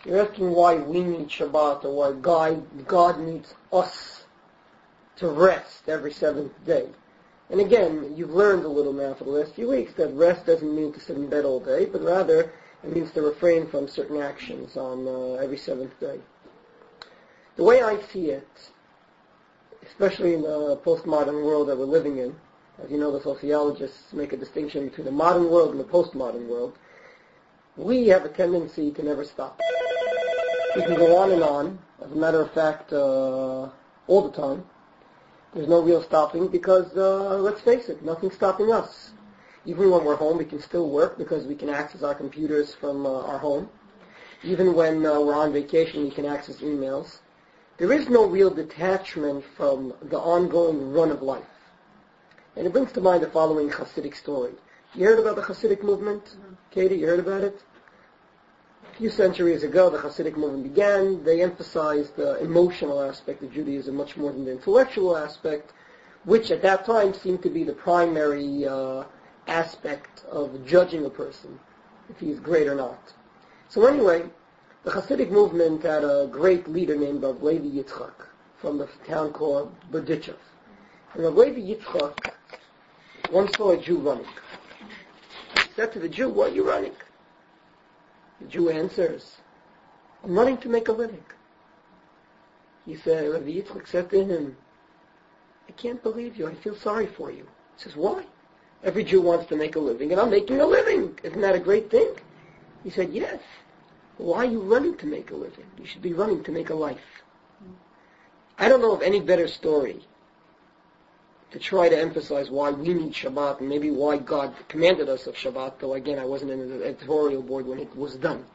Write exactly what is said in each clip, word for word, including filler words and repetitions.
You're asking why we need Shabbat, or why God, God needs us to rest every seventh day. And again, you've learned a little now for the last few weeks that rest doesn't mean to sit in bed all day, but rather it means to refrain from certain actions on uh, every seventh day. The way I see it, especially in the postmodern world that we're living in, as you know, the sociologists make a distinction between the modern world and the postmodern world, we have a tendency to never stop. We can go on and on, as a matter of fact, uh, all the time. There's no real stopping because, uh, let's face it, nothing's stopping us. Even when we're home, we can still work because we can access our computers from uh, our home. Even when uh, we're on vacation, we can access emails. There is no real detachment from the ongoing run of life. And it brings to mind the following Hasidic story. You heard about the Hasidic movement? Mm-hmm. Katie, you heard about it? A few centuries ago, the Hasidic movement began. They emphasized the emotional aspect of Judaism much more than the intellectual aspect, which at that time seemed to be the primary uh, aspect of judging a person, if he's great or not. So anyway, the Hasidic movement had a great leader named Rav Levi Yitzchak from the town called Berdichev. And Rav Levi Yitzchak once saw a Jew running. He said to the Jew, "Why are you running?" The Jew answers, "I'm running to make a living." He said, Rav Yitzchak said to him, "I can't believe you. I feel sorry for you." He says, "Why? Every Jew wants to make a living, and I'm making a living. Isn't that a great thing?" He said, "Yes. Why are you running to make a living? You should be running to make a life." I don't know of any better story to try to emphasize why we need Shabbat and maybe why God commanded us of Shabbat, though again I wasn't in the editorial board when it was done.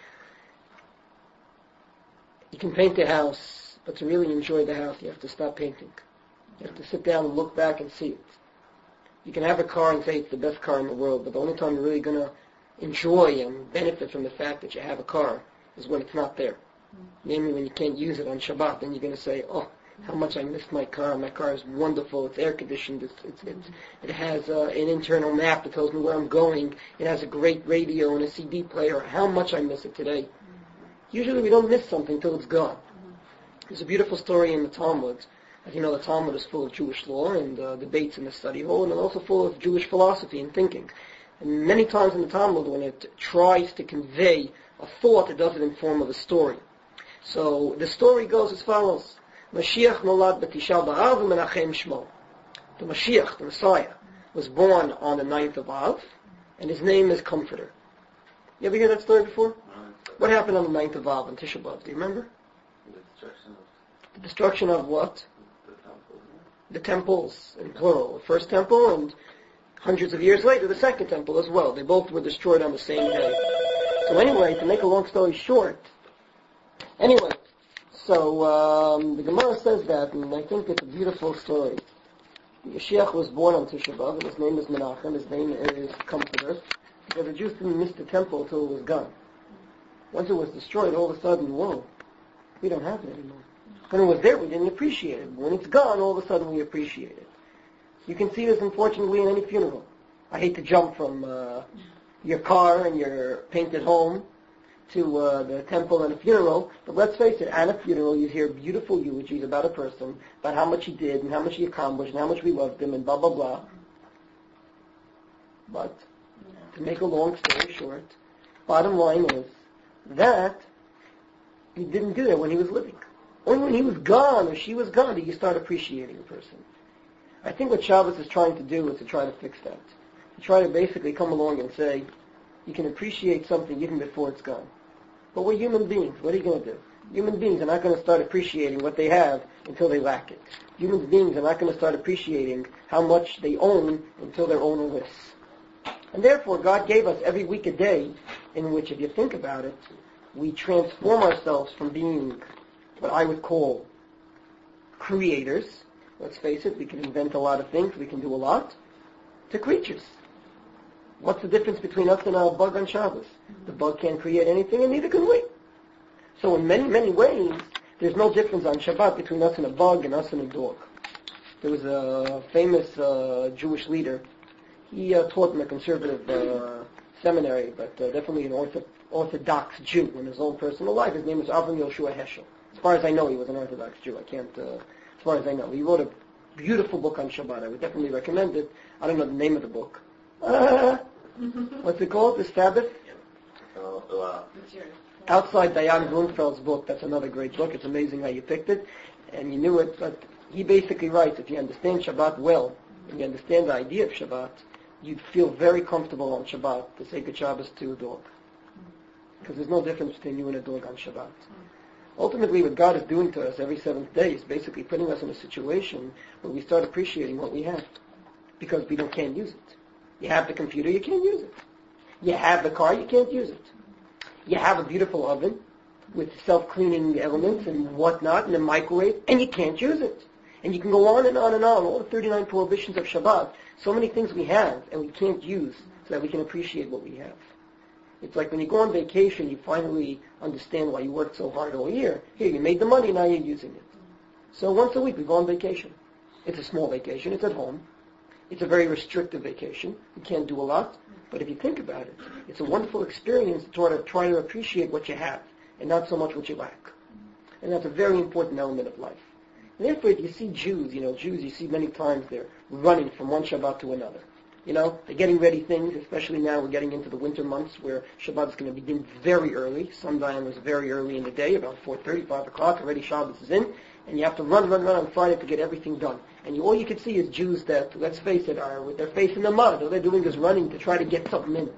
You can paint a house, but to really enjoy the house you have to stop painting. You have to sit down and look back and see it. You can have a car and say it's the best car in the world, but the only time you're really going to enjoy and benefit from the fact that you have a car is when it's not there. Namely, when you can't use it on Shabbat, then you're going to say, "Oh, how much I missed my car. My car is wonderful. It's air conditioned. It's, it's, it's, it has uh, an internal map that tells me where I'm going. It has a great radio and a C D player. How much I miss it today." Usually we don't miss something until it's gone. There's a beautiful story in the Talmud. As you know, the Talmud is full of Jewish law and uh, debates in the study hall, and also full of Jewish philosophy and thinking. And many times in the Talmud, when it tries to convey a thought, it does it in form of a story. So the story goes as follows. Mashiach nolad b'tisha b'av u'menachem shmo. The Mashiach, the Messiah, was born on the ninth of Av, and his name is Comforter. You ever hear that story before? What happened on the ninth of Av, on Tisha B'Av? Do you remember? The destruction of... The destruction of what? The temples. The temples, in plural. The first temple, and hundreds of years later, the second temple as well. They both were destroyed on the same day. So anyway, to make a long story short, anyway, so um, the Gemara says that, and I think it's a beautiful story. Mashiach was born on Tisha B'Av, and his name is Menachem, his name is Comforter, because the Jews didn't miss the temple until it was gone. Once it was destroyed, all of a sudden, whoa, we don't have it anymore. When it was there, we didn't appreciate it. When it's gone, all of a sudden we appreciate it. You can see this, unfortunately, in any funeral. I hate to jump from uh, your car and your painted home to uh, the temple and a funeral, but let's face it, at a funeral you hear beautiful eulogies about a person, about how much he did and how much he accomplished and how much we loved him and blah, blah, blah. But, to make a long story short, bottom line is that he didn't do that when he was living. Only when he was gone or she was gone did you start appreciating a person. I think what Shabbos is trying to do is to try to fix that. To try to basically come along and say, you can appreciate something even before it's gone. But we're human beings. What are you going to do? Human beings are not going to start appreciating what they have until they lack it. Human beings are not going to start appreciating how much they own until they're ownerless. And therefore, God gave us every week a day in which, if you think about it, we transform ourselves from being what I would call creators. Let's face it, we can invent a lot of things, we can do a lot, to creatures. What's the difference between us and a bug on Shabbos? The bug can't create anything, and neither can we. So in many, many ways, there's no difference on Shabbat between us and a bug and us and a dog. There was a famous uh, Jewish leader. He uh, taught in a conservative uh, seminary, but uh, definitely an ortho- Orthodox Jew in his own personal life. His name was Avram Yoshua Heschel. As far as I know, he was an Orthodox Jew. I can't, uh, as far as I know. He wrote a beautiful book on Shabbat. I would definitely recommend it. I don't know the name of the book. Uh, what's it called? The Sabbath? So, uh, Outside Diane Grunfeld's book. That's another great book. It's amazing how you picked it. And you knew it. But he basically writes, if you understand Shabbat well, and you understand the idea of Shabbat, you'd feel very comfortable on Shabbat to say good Shabbos to a dog. Because there's no difference between you and a dog on Shabbat. Ultimately, what God is doing to us every seventh day is basically putting us in a situation where we start appreciating what we have. Because we don't, can't use it. You have the computer, you can't use it. You have the car, you can't use it. You have a beautiful oven with self-cleaning elements and whatnot, and a microwave, and you can't use it. And you can go on and on and on, all the thirty-nine prohibitions of Shabbat. So many things we have and we can't use so that we can appreciate what we have. It's like when you go on vacation, you finally understand why you worked so hard all year. Here, you made the money, now you're using it. So once a week we go on vacation. It's a small vacation, it's at home. It's a very restrictive vacation. You can't do a lot. But if you think about it, it's a wonderful experience to try to, try to appreciate what you have and not so much what you lack. And that's a very important element of life. And therefore, if you see Jews, you know, Jews you see many times they're running from one Shabbat to another. You know, they're getting ready things, especially now we're getting into the winter months where Shabbat is going to begin very early. Sundown is very early in the day, about four thirty, five o'clock, already Shabbos is in, and you have to run, run, run on Friday to get everything done. And you, all you can see is Jews that, let's face it, are with their face in the mud. All they're doing is running to try to get something in.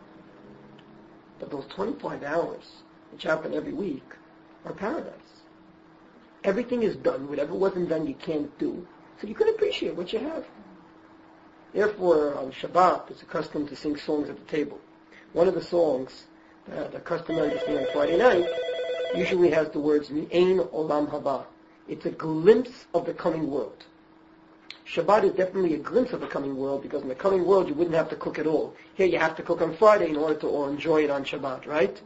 But those twenty-five hours, which happen every week, are paradise. Everything is done. Whatever wasn't done, you can't do. So you can appreciate what you have. Therefore, on Shabbat, it's a custom to sing songs at the table. One of the songs that are customary to sing on Friday night usually has the words Mi'ein Olam Haba. It's a glimpse of the coming world. Shabbat is definitely a glimpse of the coming world because in the coming world you wouldn't have to cook at all. Here you have to cook on Friday in order to all enjoy it on Shabbat, right?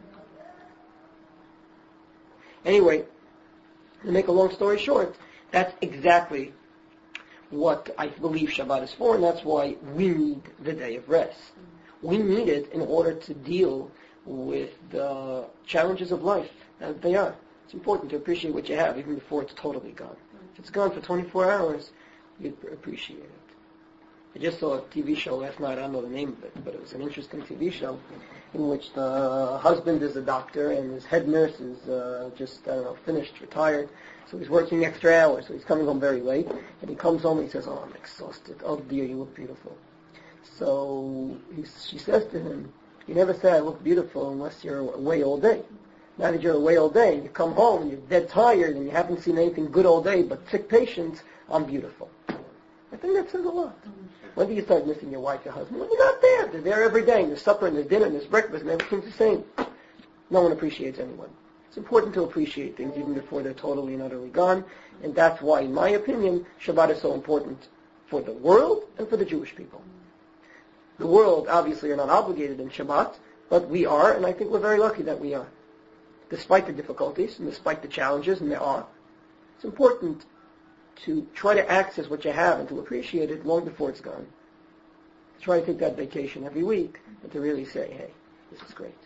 Anyway, to make a long story short, that's exactly what I believe Shabbat is for, and that's why we need the day of rest. We need it in order to deal with the challenges of life as they are. It's important to appreciate what you have even before it's totally gone. If it's gone for twenty-four hours, you'd appreciate it. I just saw a T V show last night, I don't know the name of it, but it was an interesting T V show in which the husband is a doctor and his head nurse is uh, just, I don't know, finished, retired. So he's working extra hours, so he's coming home very late. And he comes home and he says, oh, I'm exhausted. Oh, dear, you look beautiful. So he, she says to him, you never say I look beautiful unless you're away all day. Now that you're away all day, you come home and you're dead tired and you haven't seen anything good all day but sick patients, I'm beautiful. I think that says a lot. When do you start missing your wife, your husband? When you're not there. They're there every day. And there's supper and there's dinner and there's breakfast and everything's the same. No one appreciates anyone. It's important to appreciate things even before they're totally and utterly gone. And that's why, in my opinion, Shabbat is so important for the world and for the Jewish people. The world, obviously, are not obligated in Shabbat, but we are, and I think we're very lucky that we are. Despite the difficulties and despite the challenges, and there are, it's important to try to access what you have and to appreciate it long before it's gone. To try to take that vacation every week and to really say, hey, this is great.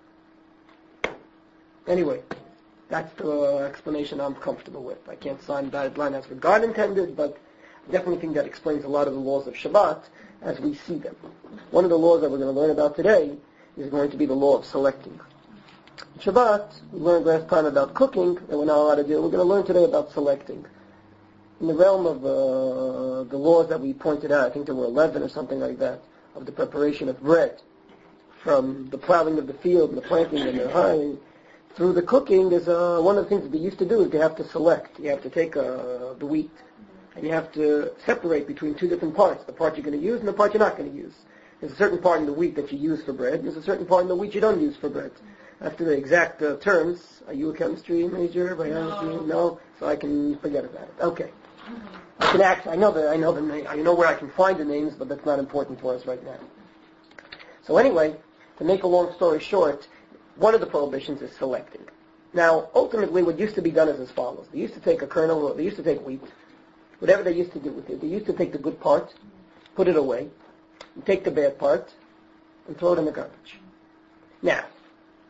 Anyway, that's the explanation I'm comfortable with. I can't sign dotted line as what God intended, but I definitely think that explains a lot of the laws of Shabbat as we see them. One of the laws that we're going to learn about today is going to be the law of selecting. In Shabbat, we learned last time about cooking, that we're not allowed to do. We're going to learn today about selecting. In the realm of uh, the laws that we pointed out, I think there were eleven or something like that, of the preparation of bread, from the plowing of the field and the planting and the hiring, through the cooking, there's uh, one of the things that they used to do is they have to select. You have to take uh, the wheat, and you have to separate between two different parts, the part you're going to use and the part you're not going to use. There's a certain part in the wheat that you use for bread, and there's a certain part in the wheat you don't use for bread. After the exact uh, terms, are you a chemistry major, biology? No. no, so I can forget about it. Okay. I can actually, I know the, I know the name, I know where I can find the names, but that's not important for us right now. So anyway, to make a long story short, one of the prohibitions is selecting. Now, ultimately, what used to be done is as follows. They used to take a kernel, they used to take wheat, whatever they used to do with it. They used to take the good part, put it away, and take the bad part, and throw it in the garbage. Now,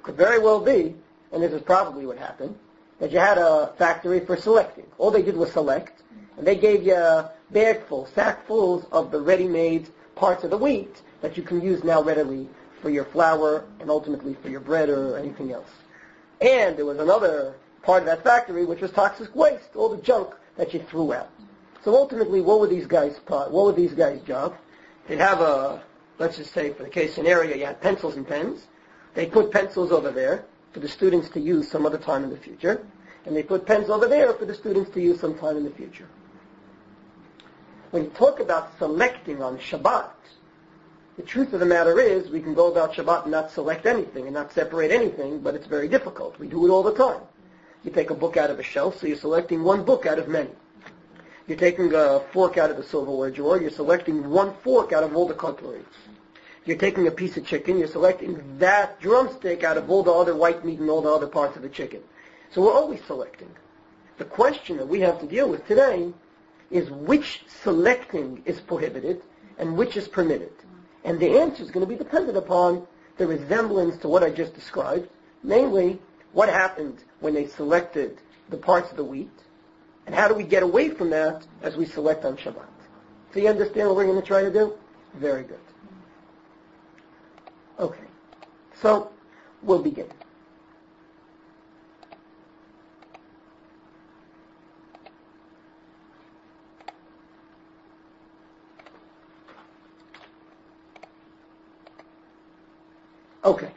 Could very well be, and this is probably what happened, that you had a factory for selecting. All they did was select, and they gave you a bagful, sackfuls of the ready-made parts of the wheat that you can use now readily for your flour and ultimately for your bread or anything else. And there was another part of that factory which was toxic waste, all the junk that you threw out. So ultimately, what were these guys' what were these guys' job? They'd have a, let's just say for the case scenario, you had pencils and pens. They put pencils over there for the students to use some other time in the future, and they put pens over there for the students to use some time in the future. When you talk about selecting on Shabbat, the truth of the matter is we can go about Shabbat and not select anything and not separate anything, but it's very difficult. We do it all the time. You take a book out of a shelf, so you're selecting one book out of many. You're taking a fork out of the silverware drawer, you're selecting one fork out of all the cutlery. You're taking a piece of chicken, you're selecting that drumstick out of all the other white meat and all the other parts of the chicken. So we're always selecting. The question that we have to deal with today is which selecting is prohibited and which is permitted. And the answer is going to be dependent upon the resemblance to what I just described, namely, what happened when they selected the parts of the wheat, and how do we get away from that as we select on Shabbat. So you understand what we're going to try to do? Very good. Okay, so we'll begin. Okay.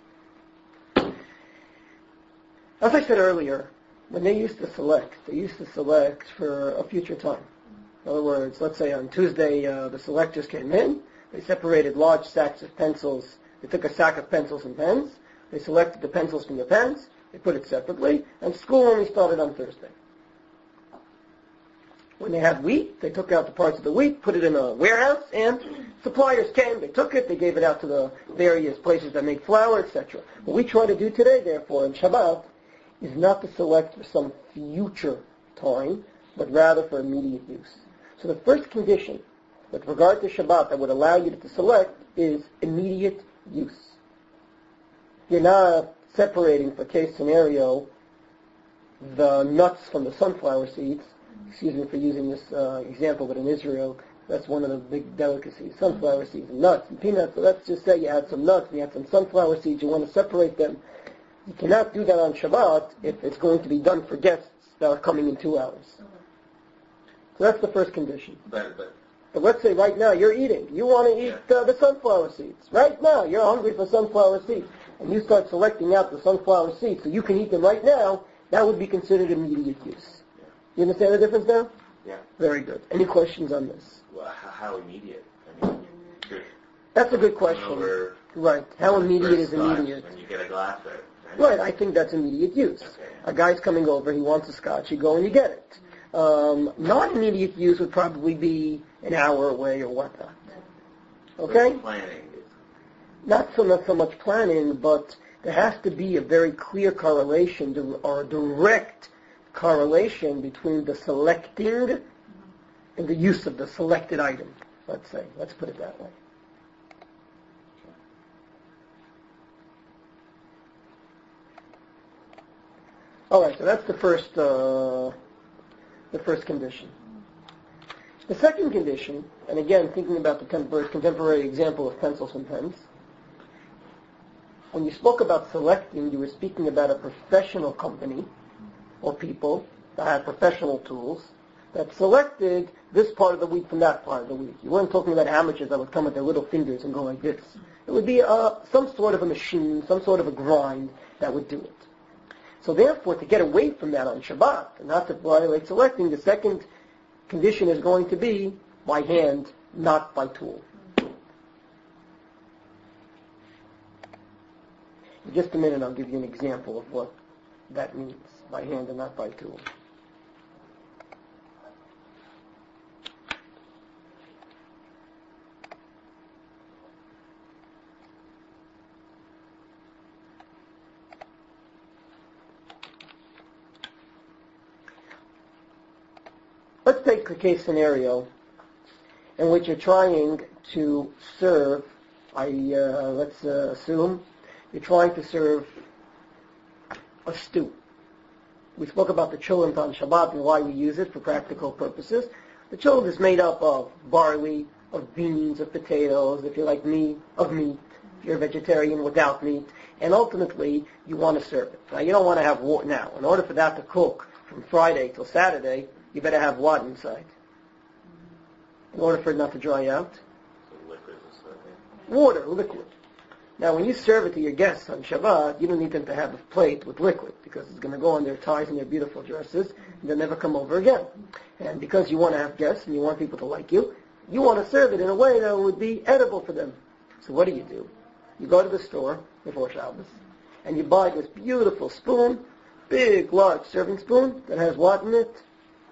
As I said earlier, when they used to select, they used to select for a future time. In other words, let's say on Tuesday uh, the selectors came in, they separated large sacks of pencils, they took a sack of pencils and pens, they selected the pencils from the pens, they put it separately, and school only started on Thursday. When they had wheat, they took out the parts of the wheat, put it in a warehouse, and suppliers came, they took it, they gave it out to the various places that make flour, et cetera. What we try to do today, therefore, in Shabbat, is not to select for some future time, but rather for immediate use. So the first condition with regard to Shabbat that would allow you to select is immediate use. You're not separating, for case scenario, the nuts from the sunflower seeds. Excuse me for using this uh, example, but in Israel, that's one of the big delicacies, sunflower seeds and nuts and peanuts. So let's just say you had some nuts and you had some sunflower seeds, you want to separate them. You cannot do that on Shabbat if it's going to be done for guests that are coming in two hours. So that's the first condition. But, but, but let's say right now you're eating. You want to eat uh, the sunflower seeds. Right now you're hungry for sunflower seeds. And you start selecting out the sunflower seeds so you can eat them right now. That would be considered immediate use. Yeah. You understand the difference now? Yeah. Very good. Any questions on this? Well, how, how immediate? I mean, you're That's a good question. over Right. How immediate first is glass immediate? When you get a glass of it. Right, I think that's immediate use. Okay. A guy's coming over, he wants a scotch, you go and you get it. Um, non-immediate use would probably be an hour away or whatnot. Okay? So planning. Not so not so much planning, but there has to be a very clear correlation to, or a direct correlation between the selecting and the use of the selected item, let's say. Let's put it that way. All right, so that's the first, uh, the first condition. The second condition, and again, thinking about the contemporary, contemporary example of pencils and pens, when you spoke about selecting, you were speaking about a professional company or people that had professional tools that selected this part of the wheat from that part of the wheat. You weren't talking about amateurs that would come with their little fingers and go like this. It would be uh, some sort of a machine, some sort of a grind that would do it. So therefore, to get away from that on Shabbat, and not to violate selecting, the second condition is going to be by hand, not by tool. In just a minute, I'll give you an example of what that means, by hand and not by tool. Let's take the case scenario in which you're trying to serve, I, uh, let's uh, assume, you're trying to serve a stew. We spoke about the cholent on Shabbat and why we use it for practical purposes. The cholent is made up of barley, of beans, of potatoes, if you like meat, of meat, if you're a vegetarian without meat, and ultimately you want to serve it. Now you don't want to have water. Now, in order for that to cook from Friday till Saturday, you better have what inside? In order for it not to dry out? Liquid or something. Water, liquid. Now, when you serve it to your guests on Shabbat, you don't need them to have a plate with liquid because it's going to go on their ties and their beautiful dresses, and they'll never come over again. And because you want to have guests and you want people to like you, you want to serve it in a way that would be edible for them. So what do you do? You go to the store before Shabbos, and you buy this beautiful spoon, big, large serving spoon that has what in it?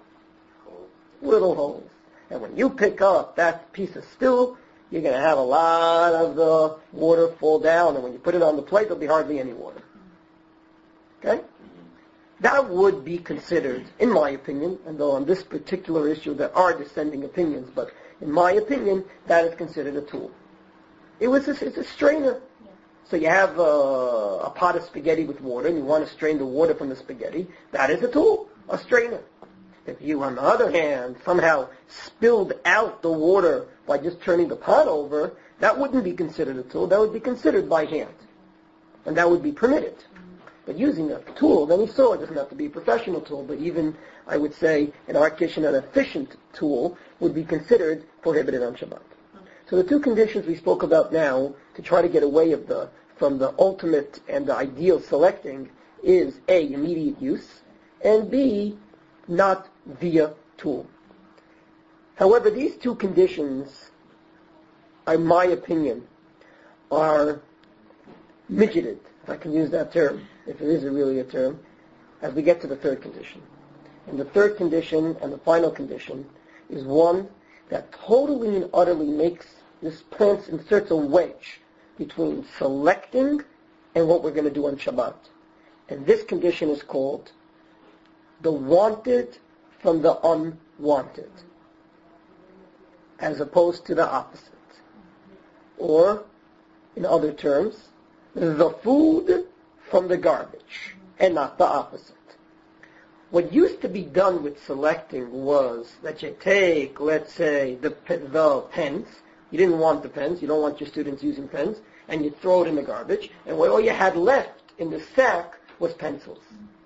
Little holes. And when you pick up that piece of stew, you're going to have a lot of the water fall down, and when you put it on the plate, there'll be hardly any water. Okay? That would be considered, in my opinion, and though on this particular issue there are dissenting opinions, but in my opinion, that is considered a tool. It was a, it's a strainer. So you have a, a pot of spaghetti with water, and you want to strain the water from the spaghetti. That is a tool, a strainer. If you, on the other hand, somehow spilled out the water by just turning the pot over, that wouldn't be considered a tool. That would be considered by hand. And that would be permitted. But using a tool of any sort, it doesn't have to be a professional tool, but even, I would say, in our kitchen, an efficient tool would be considered prohibited on Shabbat. So the two conditions we spoke about now to try to get away of the, from the ultimate and the ideal selecting is A, immediate use, and B, not via tool. However, these two conditions, in my opinion, are midgeted, if I can use that term, if it is really a term, as we get to the third condition. And the third condition and the final condition is one that totally and utterly makes this plants inserts a wedge between selecting and what we're going to do on Shabbat. And this condition is called the wanted from the unwanted, as opposed to the opposite. Or, in other terms, the food from the garbage, and not the opposite. What used to be done with selecting was that you take, let's say, the, the pens. You didn't want the pens. You don't want your students using pens. And you throw it in the garbage. And what all you had left in the sack was pencils.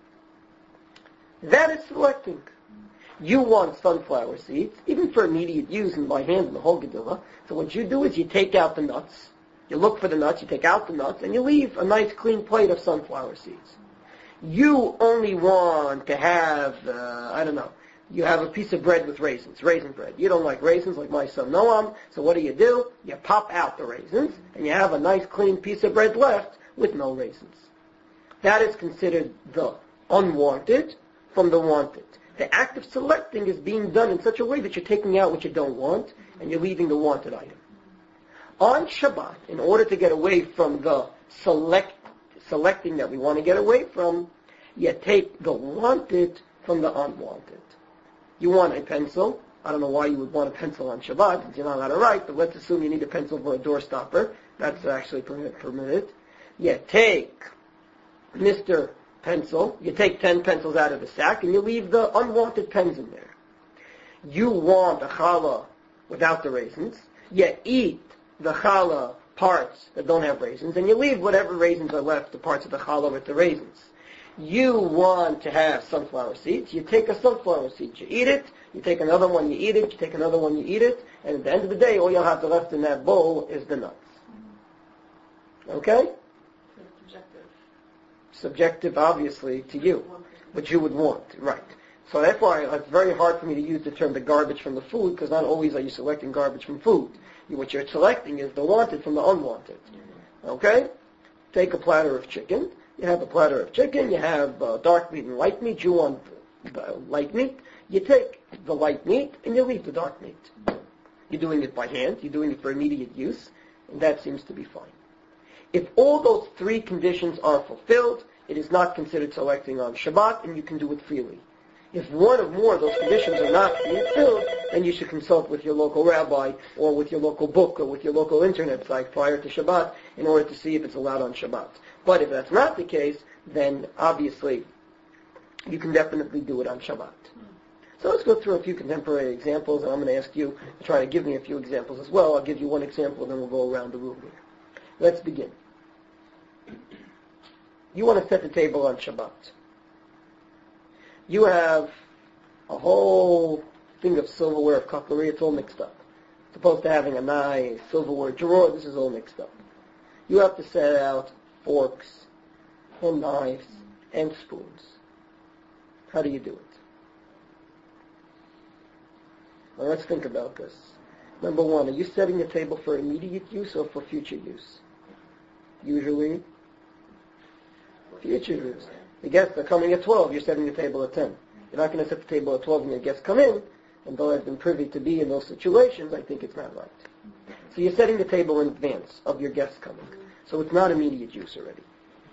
That is selecting. You want sunflower seeds, even for immediate use and by hand in the whole Gedillah. So what you do is you take out the nuts. You look for the nuts. You take out the nuts. And you leave a nice clean plate of sunflower seeds. You only want to have, uh, I don't know, you have a piece of bread with raisins, raisin bread. You don't like raisins like my son Noam, so what do you do? You pop out the raisins, and you have a nice clean piece of bread left with no raisins. That is considered the unwanted from the wanted. The act of selecting is being done in such a way that you're taking out what you don't want, and you're leaving the wanted item. On Shabbat, in order to get away from the select selecting that we want to get away from, you take the wanted from the unwanted. You want a pencil. I don't know why you would want a pencil on Shabbat, since you're not allowed to write, but let's assume you need a pencil for a door stopper. That's actually permitted. You take Mister Pencil, you take ten pencils out of the sack, and you leave the unwanted pens in there. You want a challah without the raisins. You eat the challah parts that don't have raisins, and you leave whatever raisins are left, the parts of the challah with the raisins. You want to have sunflower seeds, you take a sunflower seed, you eat it, you take another one, you eat it, you take another one, you eat it, and at the end of the day, all you'll have left in that bowl is the nuts. Okay? Subjective. Subjective, obviously, to you, but you would want, right. So therefore, it's very hard for me to use the term the garbage from the food, because not always are you selecting garbage from food. What you're selecting is the wanted from the unwanted. Okay? Take a platter of chicken. You have a platter of chicken. You have uh, dark meat and light meat. You want uh, light meat. You take the light meat and you leave the dark meat. You're doing it by hand. You're doing it for immediate use. And that seems to be fine. If all those three conditions are fulfilled, it is not considered selecting on Shabbat, and you can do it freely. If one or more of those conditions are not being filled, then you should consult with your local rabbi or with your local book or with your local internet site prior to Shabbat in order to see if it's allowed on Shabbat. But if that's not the case, then obviously you can definitely do it on Shabbat. So let's go through a few contemporary examples, and I'm going to ask you to try to give me a few examples as well. I'll give you one example, then we'll go around the room here. Let's begin. You want to set the table on Shabbat. You have a whole thing of silverware, of cutlery. It's all mixed up. As opposed to having a nice silverware drawer, this is all mixed up. You have to set out forks and knives and spoons. How do you do it? Well, let's think about this. Number one, are you setting the table for immediate use or for future use? Usually, future use. The guests are coming at twelve, you're setting the table at ten. You're not going to set the table at twelve when your guests come in, and though I've been privy to be in those situations, I think it's not right. So you're setting the table in advance of your guests coming. So it's not immediate use already.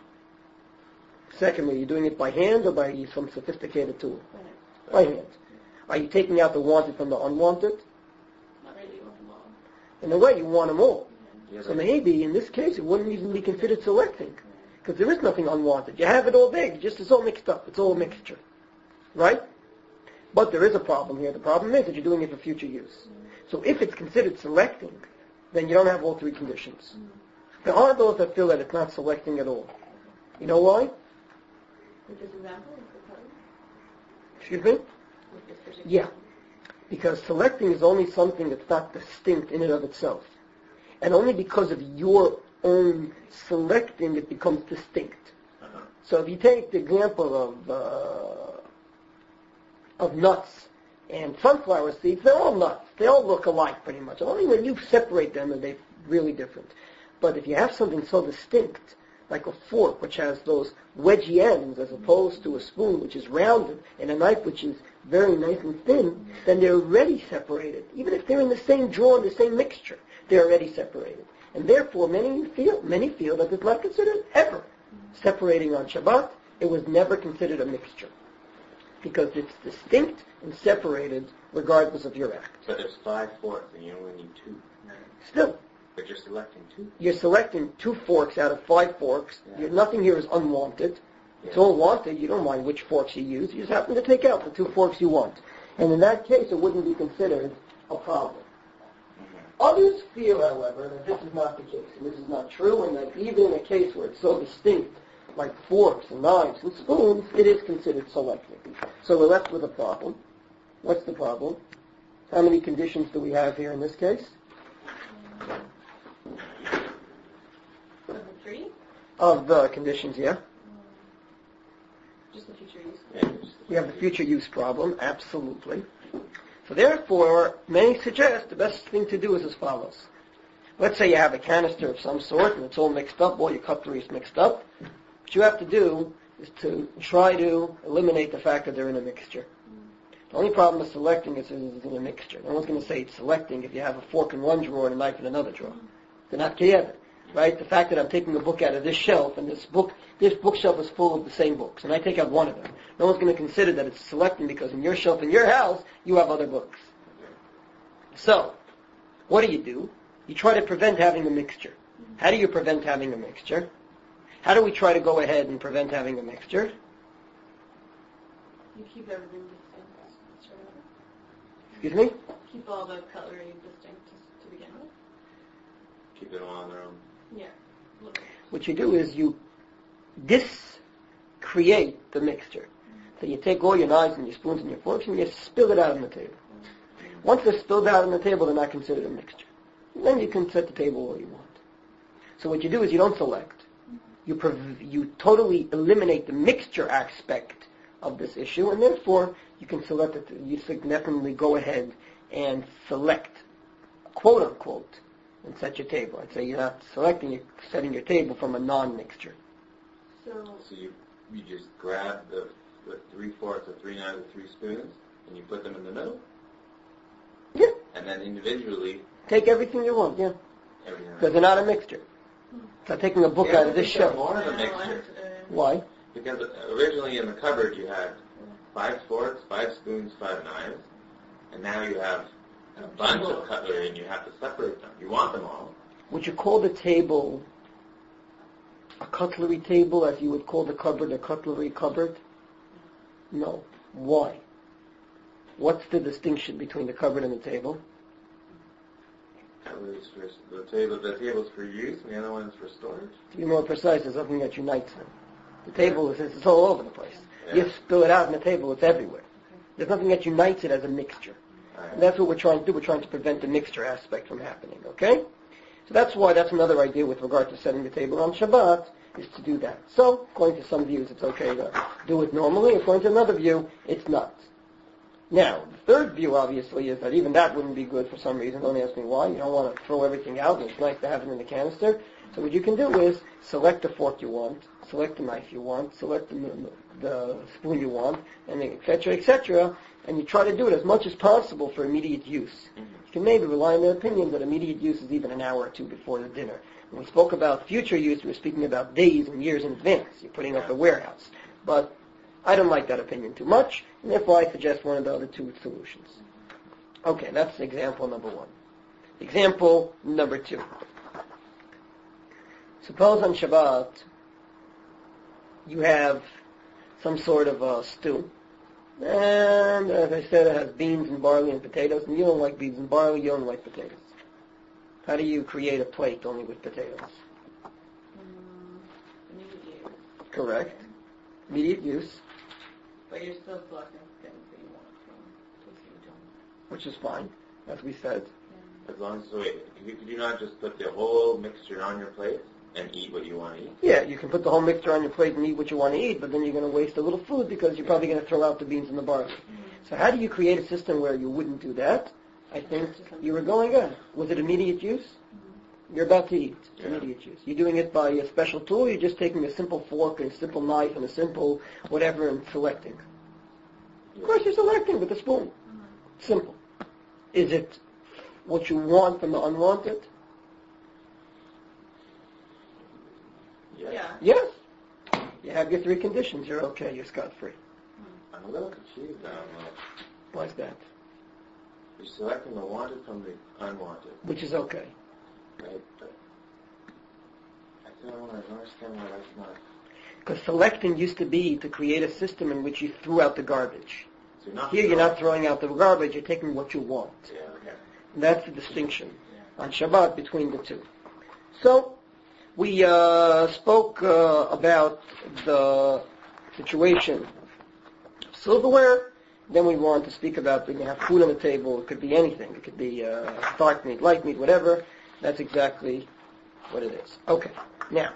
Secondly, you're doing it by hand or by some sophisticated tool? By hand. Are you taking out the wanted from the unwanted? Not really, you want them all. In a way, you want them all. Yeah, So maybe, in this case, it wouldn't even be considered selecting. Because there is nothing unwanted. You have it all there. It's just it's all mixed up. It's all a mixture. Right? But there is a problem here. The problem is that you're doing it for future use. So if it's considered selecting, then you don't have all three conditions. There are those that feel that it's not selecting at all. You know why? With this example, with the code, Excuse me? with this particular Yeah. Because selecting is only something that's not distinct in and of itself. And only because of your own selecting it becomes distinct. Uh-huh. So if you take the example of uh, of nuts and sunflower seeds, they're all nuts. They all look alike pretty much. Only when you separate them are they really different. But if you have something so distinct, like a fork which has those wedgy ends as opposed to a spoon which is rounded and a knife which is very nice and thin, then they're already separated. Even if they're in the same drawer and the same mixture, they're already separated. And therefore many feel many feel that it's not considered ever separating on Shabbat. It was never considered a mixture. Because it's distinct and separated regardless of your act. But there's five forks and you only need two. Still, But you're selecting two. you're selecting two forks out of five forks. Yeah. You're, nothing here is unwanted. It's Yeah. all wanted. You don't mind which forks you use. You just happen to take out the two forks you want. And in that case, it wouldn't be considered a problem. Others feel, however, that this is not the case, and this is not true, and that even in a case where it's so distinct, like forks and knives and spoons, it is considered selecting. So we're left with a problem. What's the problem? How many conditions do we have here in this case? of the three, Of the conditions, yeah. just the future use. Yeah, you're just We have the future use problem, absolutely. So therefore, many suggest the best thing to do is as follows. Let's say you have a canister of some sort, and it's all mixed up, all your cutlery is mixed up. What you have to do is to try to eliminate the fact that they're in a mixture. The only problem with selecting is that it's in a mixture. No one's going to say it's selecting if you have a fork in one drawer and a knife in another drawer. They're not together, right? The fact that I'm taking a book out of this shelf and this book, this bookshelf is full of the same books, and I take out one of them. No one's going to consider that it's selecting because in your shelf in your house, you have other books. So, what do you do? You try to prevent having a mixture. How do you prevent having a mixture? How do we try to go ahead and prevent having a mixture? You keep everything distinct. Sure. Excuse me? Keep all the cutlery distinct to, to begin with. keep them all on their own. Yeah. Look. What you do is you discreate the mixture. So you take all your knives and your spoons and your forks and you spill it out on the table. Once they're spilled out on the table, they're not considered a mixture. And then you can set the table where you want. So what you do is you don't select. You prov- you totally eliminate the mixture aspect of this issue, and therefore you can select it. You can definitely go ahead and select, quote unquote, and set your table. I'd say you're not selecting, you're setting your table from a non-mixture. So, So you you just grab the, the three forks, the three knives, the three spoons, and you put them in the middle, Yeah, and then individually take everything you want, yeah. everything. Because they're not a mixture. It's like taking a book Yeah, out of this they're shelf. more of a uh, mixture. uh, Why? Because originally in the cupboard you had five forks, five spoons, five knives, and now you have a bunch of cutlery and you have to separate them. You want them all. Would you call the table a cutlery table as you would call the cupboard a cutlery cupboard? No. Why? What's the distinction between the cupboard and the table? The table, the table's for use, and the other one's for storage. To be more precise, there's something that unites them. The table is it's all over the place. Yeah. You spill it out on the table, it's everywhere. There's nothing that unites it as a mixture. Right. And that's what we're trying to do. We're trying to prevent the mixture aspect from happening, okay? So that's why that's another idea with regard to setting the table on Shabbat, is to do that. So, according to some views, it's okay to do it normally. According to another view, it's not. Now, the third view, obviously, is that even that wouldn't be good for some reason. Don't ask me why. You don't want to throw everything out, and it's nice to have it in the canister. So what you can do is select the fork you want, select the knife you want, select the, the spoon you want, and et cetera, et cetera, and you try to do it as much as possible for immediate use. Mm-hmm. You can maybe rely on their opinion that immediate use is even an hour or two before the dinner. When we spoke about future use, we were speaking about days and years in advance. You're putting up a warehouse. But I don't like that opinion too much, and therefore I suggest one of the other two solutions. Okay, that's example number one. Example number two. Suppose on Shabbat you have some sort of a stew, and as I said, it has beans and barley and potatoes, and you don't like beans and barley, you don't like potatoes. How do you create a plate only with potatoes? Um, immediate use. Correct. Immediate use, But you're still selecting things that you want from just so you don't. which is fine, as we said. As long as, so wait, you, could you not just put the whole mixture on your plate and eat what you want to eat? Yeah, you can put the whole mixture on your plate and eat what you want to eat, but then you're going to waste a little food because you're probably going to throw out the beans and the barley. So how do you create a system where you wouldn't do that? I think you were going on. Was it immediate use? You're about to eat. It's Yeah. immediate use. You're doing it by a special tool, or you're just taking a simple fork and a simple knife and a simple whatever and selecting. Of course you're selecting with a spoon. Simple. Is it what you want from the unwanted? Yes. Yeah. Yes. You have your three conditions. You're okay. You're scot-free. I'm a little confused now. Like, Why's that? you're selecting the wanted from the unwanted, Which is okay. right? But I don't understand why that's not. Because selecting used to be to create a system in which you threw out the garbage. So you're not Here you're not throwing out the garbage. You're taking what you want. Yeah, okay. And that's the distinction on Shabbat between the two. So, we uh, spoke uh, about the situation of silverware. Then we want to speak about, we can have food on the table. It could be anything. It could be uh, dark meat, light meat, whatever. That's exactly what it is. Okay, now,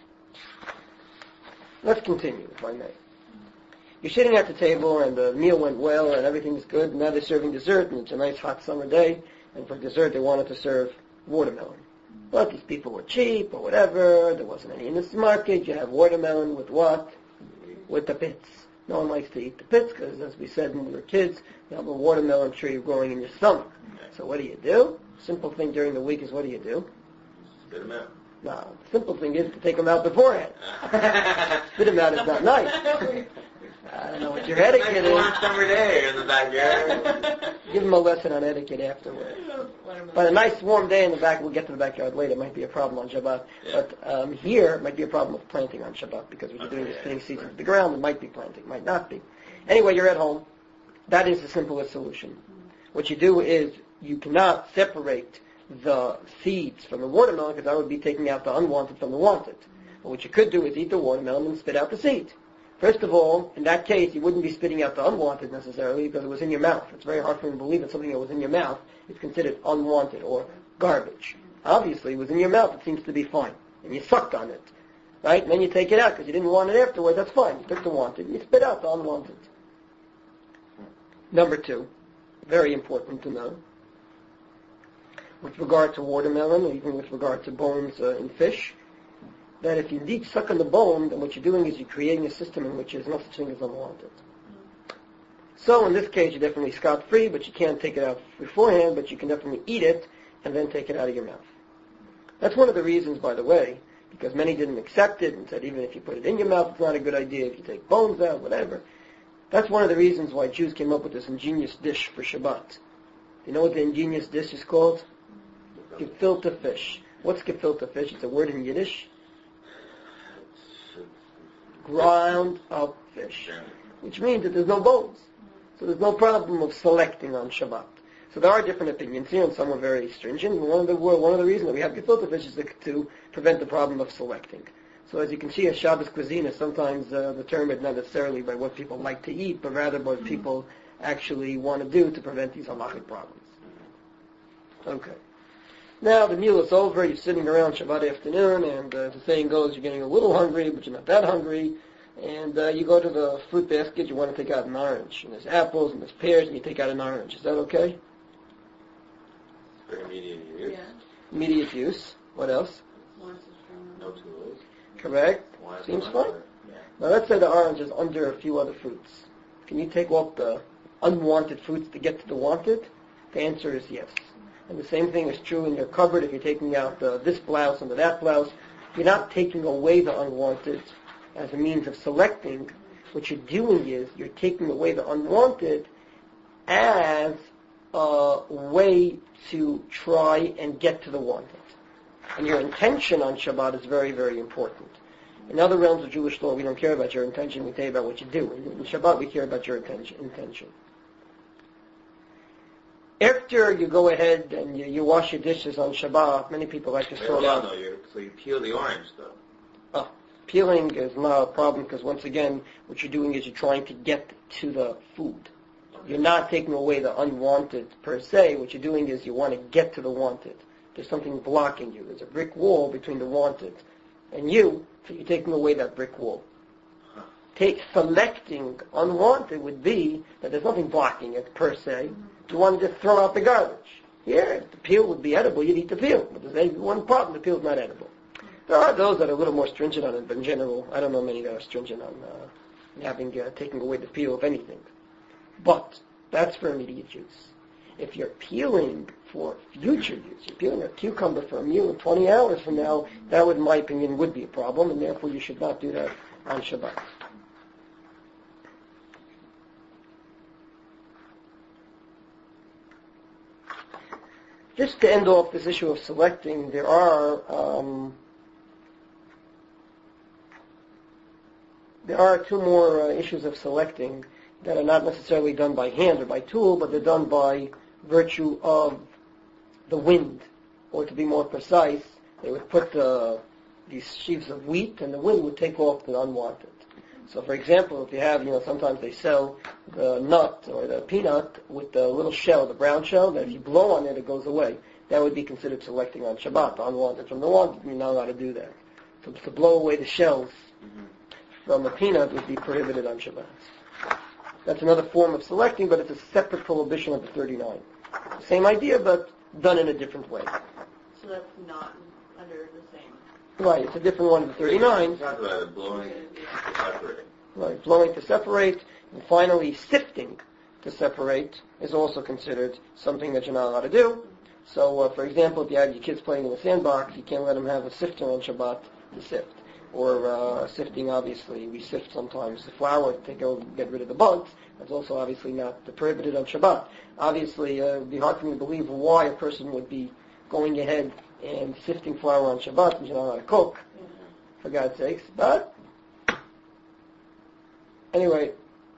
let's continue, if I may. You're sitting at the table, and the meal went well, and everything's good. And now they're serving dessert, and it's a nice hot summer day. And for dessert, they wanted to serve watermelon. But these people were cheap, or whatever. There wasn't any in this market. You have watermelon with what? With the pits. No one likes to eat the pits, because as we said when we were kids, you have a watermelon tree growing in your stomach. So what do you do? Simple thing during the week is, what do you do? Spit them out. No, the simple thing is to take them out beforehand. Spit them out is not nice. I don't know what your etiquette Nice is. warm summer day in the backyard. Give them a lesson on etiquette afterwards. But a nice warm day in the back, we'll get to the backyard later, might be a problem on Shabbat. Yeah. But um, here, it might be a problem with planting on Shabbat, because when you're doing Okay, the yeah. spitting seeds into the ground, it might be planting, might not be. Anyway, you're at home. That is the simplest solution. What you do is, you cannot separate the seeds from the watermelon, because that would be taking out the unwanted from the wanted. But what you could do is eat the watermelon and spit out the seed. First of all, in that case, you wouldn't be spitting out the unwanted necessarily, because it was in your mouth. It's very hard for you to believe that something that was in your mouth is considered unwanted or garbage. Obviously, it was in your mouth. It seems to be fine. And you sucked on it. Right? And then you take it out because you didn't want it afterwards. That's fine. You took the wanted and you spit out the unwanted. Number two, very important to know, with regard to watermelon, or even with regard to bones uh, in fish, that if you indeed suck on the bone, then what you're doing is you're creating a system in which there's no such thing as unwanted. So in this case, you're definitely scot-free, but you can't take it out beforehand, but you can definitely eat it and then take it out of your mouth. That's one of the reasons, by the way, because many didn't accept it and said even if you put it in your mouth, it's not a good idea. If you take bones out, whatever. That's one of the reasons why Jews came up with this ingenious dish for Shabbat. Do you know what the ingenious dish is called? Gefilte fish. What's gefilte fish? It's a word in Yiddish. ground up fish, which means that there's no bones. So there's no problem of selecting on Shabbat. So there are different opinions here, and some are very stringent. And one of the one of the reasons that we have gefilte fish is to, to prevent the problem of selecting. So as you can see, a Shabbos cuisine is sometimes uh, determined not necessarily by what people like to eat, but rather by what people actually want to do to prevent these halachic problems. Okay. Now the meal is over. You're sitting around Shabbat afternoon, and uh, the saying goes, you're getting a little hungry, but you're not that hungry. And uh, you go to the fruit basket. You want to take out an orange, and there's apples and there's pears, and you take out an orange. Is that okay? For immediate use. Yeah. Immediate use. What else? Once it's from No tools. Correct. Why is Seems it fine. under? Yeah. Now let's say the orange is under a few other fruits. Can you take off the unwanted fruits to get to the wanted? The answer is yes. And the same thing is true in your cupboard. If you're taking out uh, this blouse under that blouse, you're not taking away the unwanted as a means of selecting. What you're doing is you're taking away the unwanted as a way to try and get to the wanted. And your intention on Shabbat is very, very important. In other realms of Jewish law, we don't care about your intention, we care about what you do. In Shabbat, we care about your intention. intention. After you go ahead and you, you wash your dishes on Shabbat, many people like to Wait, sort hold on, out. though. You, so you peel the orange, though. Oh, peeling is not a problem because, once again, what you're doing is you're trying to get to the food. You're not taking away the unwanted per se. What you're doing is you want to get to the wanted. There's something blocking you. There's a brick wall between the wanted and you, so you're taking away that brick wall. Take selecting unwanted would be that there's nothing blocking it per se. You want to just throw out the garbage. Here, if the peel would be edible, you'd eat the peel. But there's one problem: the peel's not edible. There are those that are a little more stringent on it, but in general, I don't know many that are stringent on uh, having uh, taking away the peel of anything. But that's for immediate use. If you're peeling for future use, you're peeling a cucumber for a meal twenty hours from now, that would, in my opinion, would be a problem, and therefore you should not do that on Shabbat. Just to end off this issue of selecting, there are um, there are two more uh, issues of selecting that are not necessarily done by hand or by tool, but they're done by virtue of the wind. Or to be more precise, they would put uh, these sheaves of wheat and the wind would take off the unwanted. So for example, if you have, you know, sometimes they sell the nut or the peanut with the little shell, the brown shell, that if you blow on it, it goes away. That would be considered selecting on Shabbat, the unwanted from the wanted. You're not allowed to do that. So to blow away the shells mm-hmm. from a peanut would be prohibited on Shabbat. That's another form of selecting, but it's a separate prohibition of the thirty-nine. Same idea, but done in a different way. So that's not under the same. Right, it's a different one of the thirty-nine. Talk about it, blowing to separate. Right, blowing to separate, and finally sifting to separate is also considered something that you're not allowed to do. So, uh, for example, if you have your kids playing in a sandbox, you can't let them have a sifter on Shabbat to sift. Or uh, sifting, obviously, we sift sometimes the flour to go get rid of the bugs. That's also obviously not prohibited on Shabbat. Obviously, uh, it would be hard for me to believe why a person would be going ahead and sifting flour on Shabbat and you know how to cook, for God's sakes. But, anyway,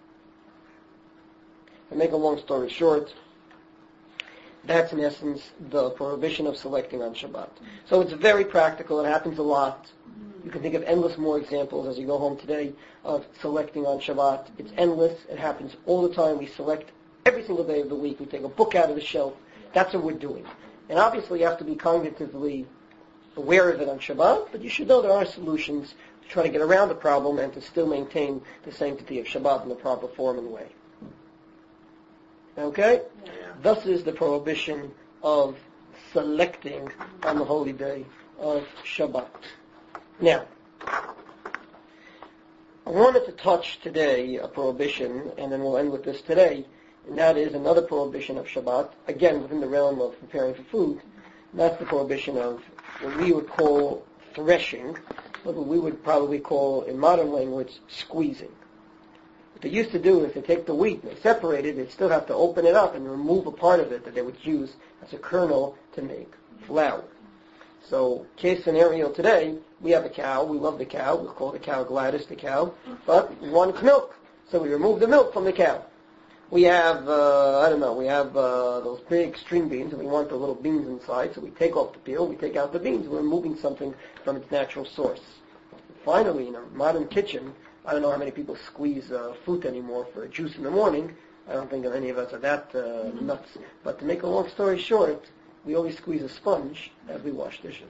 to make a long story short, that's in essence the prohibition of selecting on Shabbat. So it's very practical. It happens a lot. You can think of endless more examples as you go home today of selecting on Shabbat. It's endless. It happens all the time. We select every single day of the week. We take a book out of the shelf. That's what we're doing. And obviously you have to be cognitively aware of it on Shabbat, but you should know there are solutions to try to get around the problem and to still maintain the sanctity of Shabbat in the proper form and way. Okay? Yeah. Thus is the prohibition of selecting on the holy day of Shabbat. Now, I wanted to touch today a prohibition, and then we'll end with this today, and that is another prohibition of Shabbat, again within the realm of preparing for food. And that's the prohibition of what we would call threshing, but what we would probably call, in modern language, squeezing. What they used to do is they take the wheat and they separate it, they still have to open it up and remove a part of it that they would use as a kernel to make flour. So, case scenario today, we have a cow, we love the cow, we call the cow Gladys the cow, but we want its milk. So we remove the milk from the cow. We have, uh, I don't know, we have uh, those big string beans, and we want the little beans inside, so we take off the peel, we take out the beans, we're removing something from its natural source. Finally, in a modern kitchen, I don't know how many people squeeze uh, fruit anymore for juice in the morning. I don't think that any of us are that uh, mm-hmm. nuts. But to make a long story short, we always squeeze a sponge as we wash dishes.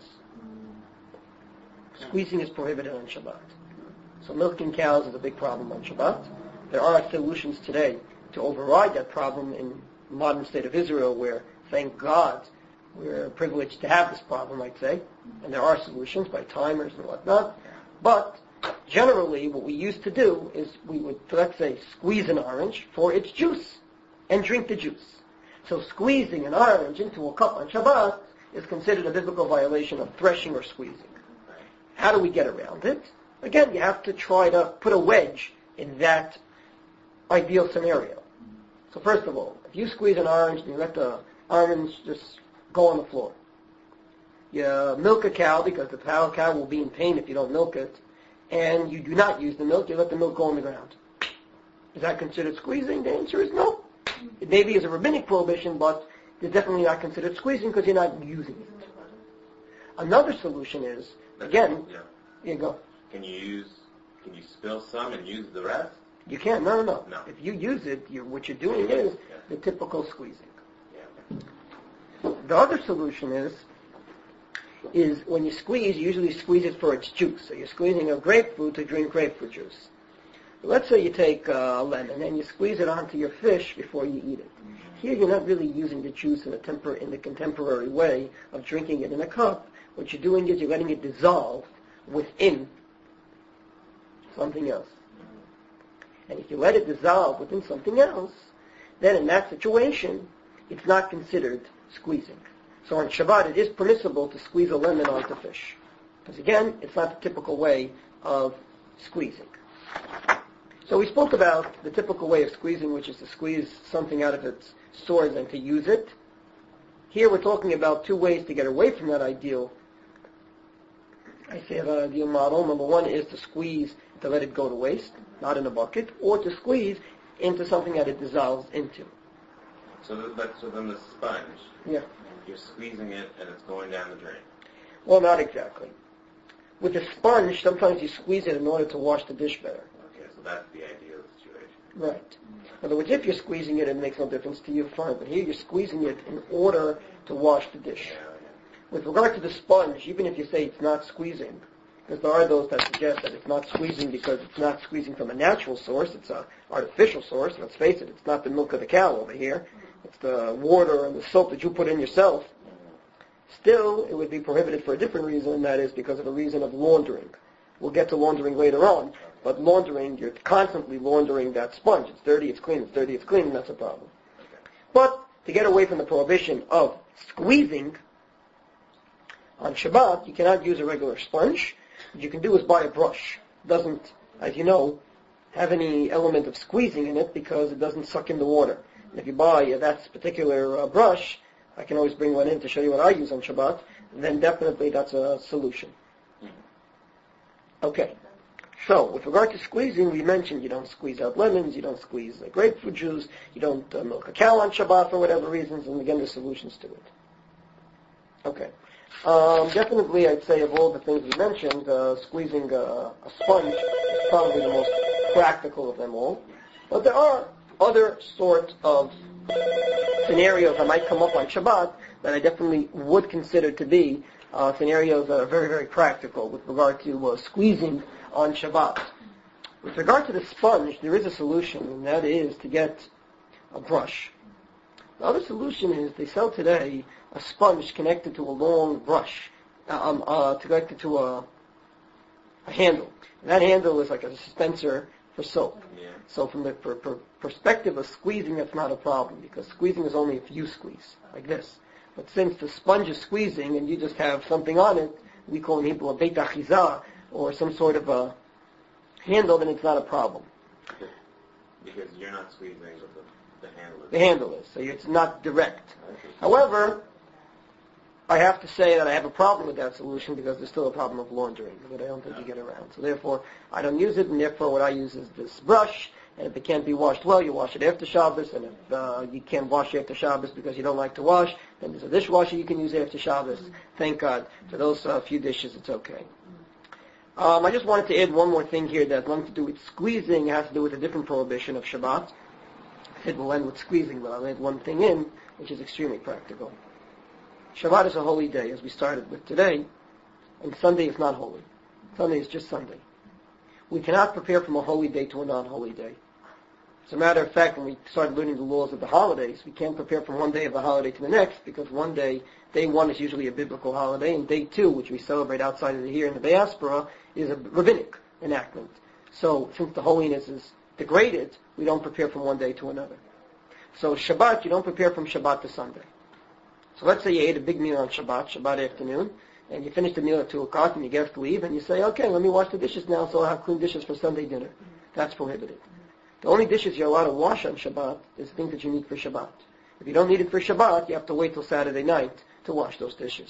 Mm-hmm. Squeezing is prohibited on Shabbat. So milking cows is a big problem on Shabbat. There are solutions today to override that problem in the modern state of Israel where, thank God, we're privileged to have this problem, I'd say. And there are solutions by timers and whatnot. But generally, what we used to do is we would, let's say, squeeze an orange for its juice and drink the juice. So squeezing an orange into a cup on Shabbat is considered a biblical violation of threshing or squeezing. How do we get around it? Again, you have to try to put a wedge in that ideal scenario. So first of all, if you squeeze an orange and you let the orange just go on the floor, you milk a cow because the cow cow will be in pain if you don't milk it, and you do not use the milk, you let the milk go on the ground. Is that considered squeezing? The answer is no. It maybe is a rabbinic prohibition, but it's definitely not considered squeezing because you're not using it. Another solution is, again, yeah. Here you go. Can you use, can you spill some and use the rest? You can't. No, no, no. no. If you use it, you're, what you're doing is yeah. the typical squeezing. Yeah. The other solution is, is when you squeeze, you usually squeeze it for its juice. So you're squeezing a grapefruit to drink grapefruit juice. Let's say you take a lemon and you squeeze it onto your fish before you eat it. Here you're not really using the juice in, a tempor- in the contemporary way of drinking it in a cup. What you're doing is you're letting it dissolve within something else. And if you let it dissolve within something else, then in that situation, it's not considered squeezing. So on Shabbat, it is permissible to squeeze a lemon onto fish. Because again, it's not the typical way of squeezing. So we spoke about the typical way of squeezing, which is to squeeze something out of its source and to use it. Here we're talking about two ways to get away from that ideal. I say the ideal model. Number one is to squeeze to let it go to waste, not in a bucket, or to squeeze into something that it dissolves into. So, th- that, so then the sponge, yeah. You're squeezing it and it's going down the drain. Well, not exactly. With the sponge, sometimes you squeeze it in order to wash the dish better. Okay, so that's the ideal situation. Right. In other words, if you're squeezing it, it makes no difference to you, fine. But here you're squeezing it in order to wash the dish. Yeah, yeah. With regard to the sponge, even if you say it's not squeezing, because there are those that suggest that it's not squeezing because it's not squeezing from a natural source, it's an artificial source. Let's face it, it's not the milk of the cow over here. It's the water and the soap that you put in yourself. Still, it would be prohibited for a different reason, and that is because of a reason of laundering. We'll get to laundering later on, but laundering, you're constantly laundering that sponge. It's dirty, it's clean, it's dirty, it's clean, and that's a problem. But to get away from the prohibition of squeezing, on Shabbat, you cannot use a regular sponge. What you can do is buy a brush. It doesn't, as you know, have any element of squeezing in it because it doesn't suck in the water. And if you buy uh, that particular uh, brush, I can always bring one in to show you what I use on Shabbat, then definitely that's a solution. Okay. So, with regard to squeezing, we mentioned you don't squeeze out lemons, you don't squeeze uh, grapefruit juice, you don't uh, milk a cow on Shabbat for whatever reasons, and again, there's solutions to it. Okay. Um, definitely, I'd say of all the things we mentioned, uh, squeezing a, a sponge is probably the most practical of them all. But there are other sorts of scenarios that might come up on Shabbat that I definitely would consider to be uh, scenarios that are very, very practical with regard to uh, squeezing on Shabbat. With regard to the sponge, there is a solution, and that is to get a brush. The other solution is they sell today a sponge connected to a long brush, um, uh, connected to a, a handle. And that handle is like a dispenser for soap. Yeah. So from the per, per perspective of squeezing, that's not a problem, because squeezing is only if you squeeze, like this. But since the sponge is squeezing and you just have something on it, we call in Hebrew a beit achizah, or some sort of a handle, then it's not a problem. Because you're not squeezing with the, the handle. The handle is, so it's not direct. However, I have to say that I have a problem with that solution because there's still a problem of laundering that I don't think you get around. So therefore, I don't use it, and therefore what I use is this brush. And if it can't be washed well, you wash it after Shabbos. And if uh, you can't wash after Shabbos because you don't like to wash, then there's a dishwasher you can use after Shabbos. Thank God. For those uh, few dishes, it's okay. Um, I just wanted to add one more thing here that has nothing to do with squeezing. It has to do with a different prohibition of Shabbat. I said we'll end with squeezing, but I'll add one thing in, which is extremely practical. Shabbat is a holy day, as we started with today, and Sunday is not holy. Sunday is just Sunday. We cannot prepare from a holy day to a non-holy day. As a matter of fact, when we started learning the laws of the holidays, we can't prepare from one day of the holiday to the next, because one day, day one is usually a biblical holiday, and day two, which we celebrate outside of the here in the diaspora, is a rabbinic enactment. So, since the holiness is degraded, we don't prepare from one day to another. So Shabbat, you don't prepare from Shabbat to Sunday. So let's say you ate a big meal on Shabbat, Shabbat afternoon, and you finish the meal at two o'clock and you get to leave, and you say, okay, let me wash the dishes now so I'll have clean dishes for Sunday dinner. That's prohibited. The only dishes you're allowed to wash on Shabbat is things that you need for Shabbat. If you don't need it for Shabbat, you have to wait till Saturday night to wash those dishes.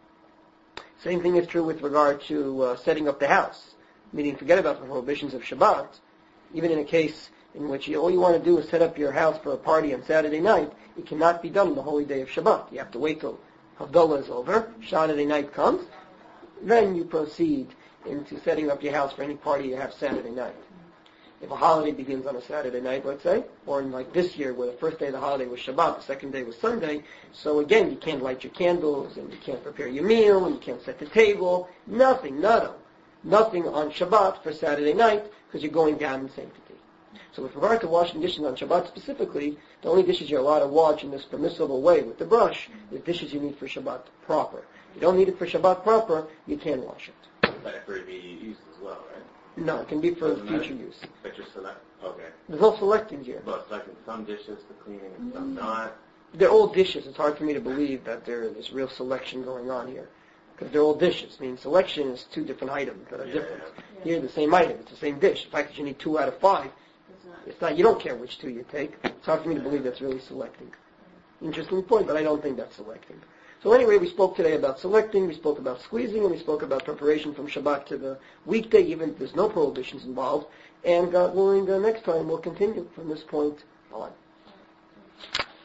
Same thing is true with regard to uh, setting up the house. Meaning, forget about the prohibitions of Shabbat. Even in a case in which you, all you want to do is set up your house for a party on Saturday night, it cannot be done on the holy day of Shabbat. You have to wait till Havdalah is over, Saturday night comes, then you proceed into setting up your house for any party you have Saturday night. If a holiday begins on a Saturday night, let's say, or in like this year where the first day of the holiday was Shabbat, the second day was Sunday, so again, you can't light your candles, and you can't prepare your meal, and you can't set the table, nothing, nada. Nothing on Shabbat for Saturday night, because you're going down in sanctity. So with regard to washing dishes on Shabbat specifically, the only dishes you're allowed to wash in this permissible way with the brush is dishes you need for Shabbat proper. If you don't need it for Shabbat proper, you can wash it. But for immediate use as well, right? No, it can be for Doesn't future matter. use. But you're select. Okay. There's no selecting here. Well, selecting some dishes for cleaning and some not. They're all dishes. It's hard for me to believe that there is real selection going on here. Because they're all dishes. I mean, selection is two different items that are Yeah, different. yeah. Here, the same item. It's the same dish. The fact that you need two out of five, it's not, you don't care which two you take. It's hard for me to believe that's really selecting. Interesting point, but I don't think that's selecting. So anyway, we spoke today about selecting, we spoke about squeezing, and we spoke about preparation from Shabbat to the weekday, even if there's no prohibitions involved. And God willing, uh, next time we'll continue from this point on.